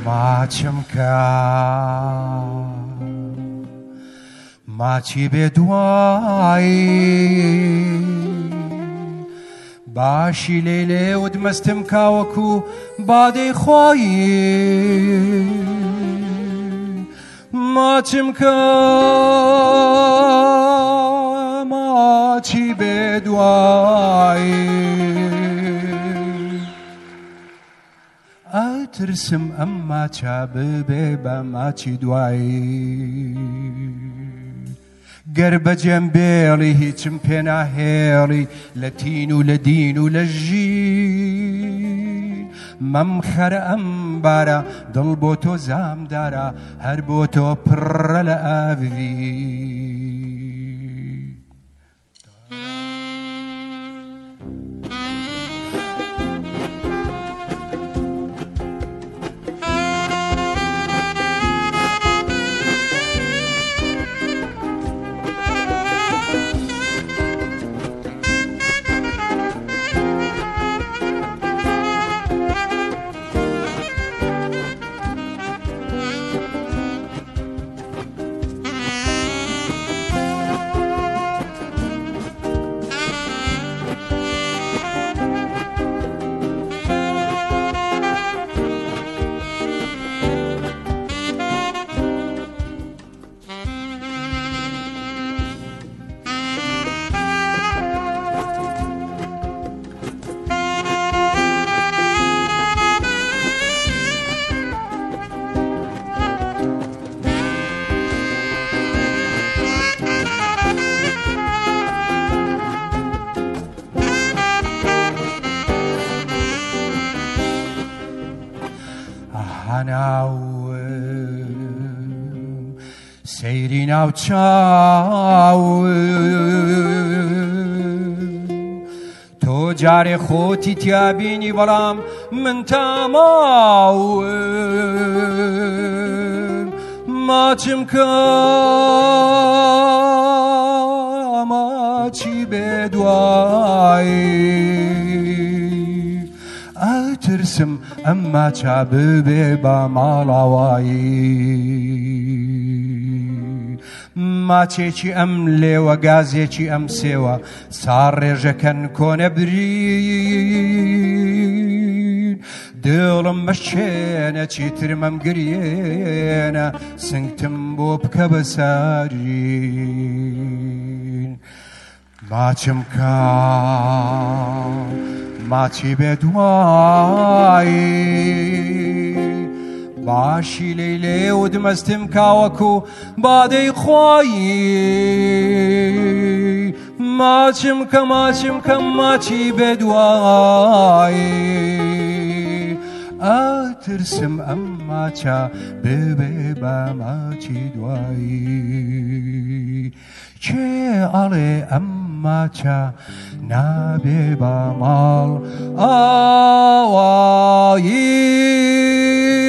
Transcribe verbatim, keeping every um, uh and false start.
ماچم کە ماچی بێ دوایی باشی لێ لێوت مەستم کاوەکو بادەی خۆی ماچم کە ماچی بێ دوایی ئەترسم ئەم ماچە ببێ بە ماچی دوایی گەر بەجێم بێڵی هیچم پێ ناهێڵی لە تین و لە دین و لە ژین مەم خەرە ئەم بارە دڵ بۆ تۆ زامدارە هەر بۆ تۆ پڕە لە ئاوی هەناوم سەیری ناو چاوم تۆ جارێ خۆتی تیابینی بەڵام من تاماوم ماچم کە ماچی بێ دوایی ئەترسم ئەم ماچە ببێ بە ماڵاوایی ماچێکی ئەم لێوە گازێکی ئەم سێوە سار ڕێژەکەن کۆنە برین دڵم بەشێنە چیترمەم گرێنە سنگتم بۆ بکە بەسەرین ماچم کە ماچی بێ دوایی باشی لێ لێو دمەستم کاوەکو بادەی خۆی ماچم کە ماچم کە ماچی بێ دوایی ئەترسم ئەم ماچە ببێ بە ماچی دوایی کێ ئەڵێ ئەم ماچە نابێ بە ماڵ ئاوایی